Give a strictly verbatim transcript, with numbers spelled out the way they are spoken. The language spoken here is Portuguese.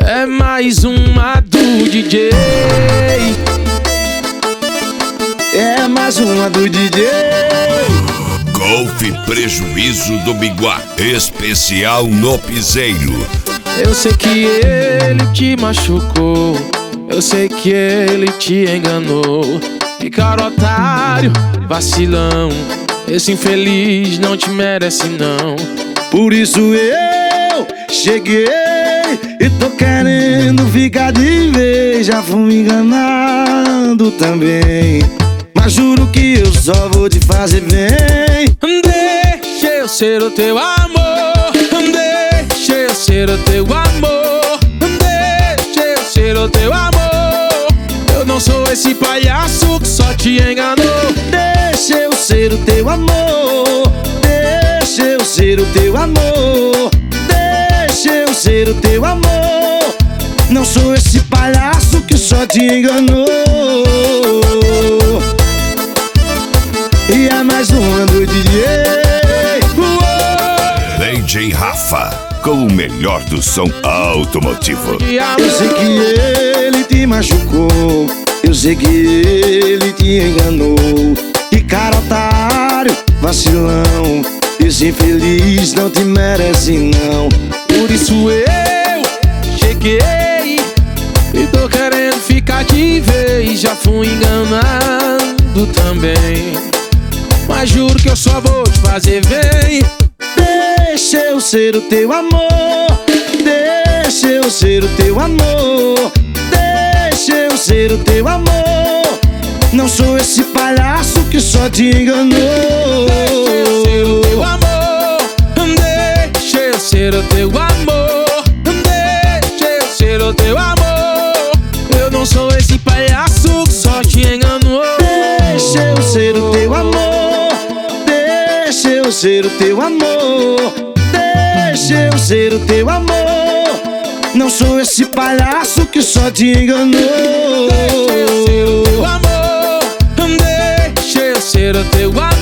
É mais uma do D J. É mais uma do D J. Golpe Prejuízo do Biguá, especial no piseiro. Eu sei que ele te machucou, eu sei que ele te enganou. Que cara otário, vacilão, esse infeliz não te merece não. Por isso eu cheguei e tô querendo ficar de vez. Já fui enganado também, mas juro que eu só vou te fazer bem. Deixa eu ser o teu amor, deixa eu ser o teu amor, deixa eu ser o teu amor. Eu não sou esse palhaço que só te enganou. Deixa eu ser o teu amor, deixa eu ser o teu amor, deixa eu ser o teu amor. Não sou esse palhaço que só te enganou. E é mais uma do D J. D J Rafa, com o melhor do som automotivo. Eu sei que ele te machucou, eu sei que ele te enganou. Que cara otário, vacilão, esse infeliz não te merece não. Por isso eu cheguei e tô querendo ficar de vez. Já fui enganado também, mas juro que eu só vou te fazer bem. Deixa eu ser o teu amor, deixa eu ser o teu amor, deixa eu ser o teu amor. Não sou esse palhaço que só te enganou. Deixa eu ser o teu amor, deixa eu ser o teu amor, deixa eu ser o teu amor. Eu não sou esse palhaço que só te enganou. Deixa eu ser o teu amor, deixa eu ser o teu amor, deixa eu ser o teu amor. Não sou esse palhaço que só te enganou. Deixa eu ser o teu amor, deixa eu ser o teu amor.